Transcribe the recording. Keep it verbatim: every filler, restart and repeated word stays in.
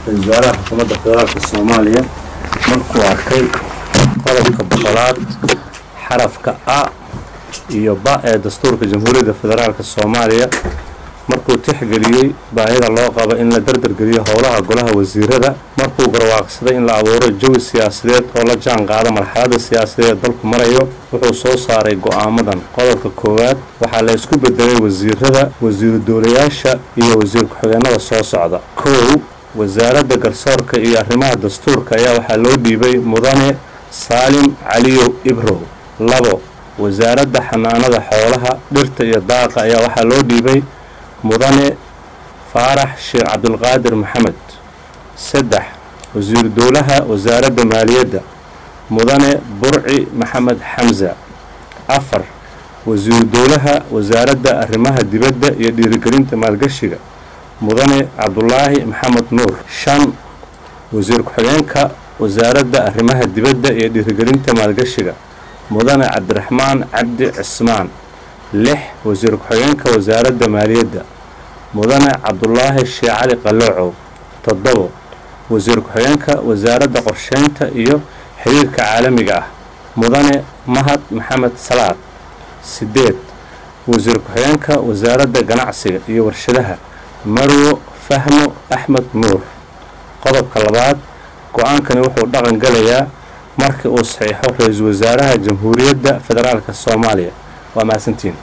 وزارة حكومة فدرالك الصومالية markuu arkay qodobka boqolaad xarafka A iyo ba ee dastuurka Jamhuuriyadda Federaalka Soomaaliya markuu tixgeliyay baahida loo qabo in la dardar geliyo howlaha golaha wasiirada markuu garwaaqsaday in la abuuro jawi siyaasadeed oo la jaan qaada marxaladda siyaasadeed dalku marayo wuxuu soo saaray go'aamadan qodobka koowaad waxaa la isku bedelay wasiirada wasiir dowlayaasha iyo wasiir ku-xigeenada soo socda kow wasaaradda garsoorka iyo arrimaha dastuurka ayaa waxaa loo dhiibay mudane Saalim Caliyo Ibrow labo wasaaradda xanaanada xoolaha dhirta iyo daaqa ayaa waxaa loo dhiibay mudane Faarax Sheekh Cabdulqaadir Maxamed saddex wasiir dowlaha wasaaradda maaliyadda mudane Burci Maxamed Xamza afar wasiir dowlaha wasaaradda arrimaha dibadda iyo dhiirigelinta maalgashiga mudane Cabdullaahi Maxamed Nuur shan wasiir ku-xigeenka wasaaradda arrimaha dibadda iyo dhiirigelinta maalgashiga mudane Cabdiraxmaan Cabdi Cismaan lix wasiir ku-xigeenka wasaaradda maaliyadda mudane Cabdullaahi Sheekh Cali Qaloocow toddobo wasiir ku-xigeenka wasaaradda qorsheynta iyo xiriirka caalamiga ah mudane Mahad Maxamed Salaad sideed wasiir ku-xigeenka wasaaradda ganacsiga iyo warshadaha marwo Fahmo Axmed Nuur qodobka labaad go'aankani wuxuu dhaqan galayaa markii uu saxiixo ra'iisul wasaaraha Jamhuuriyadda Federaalka Soomaaliya waa mahadsantiin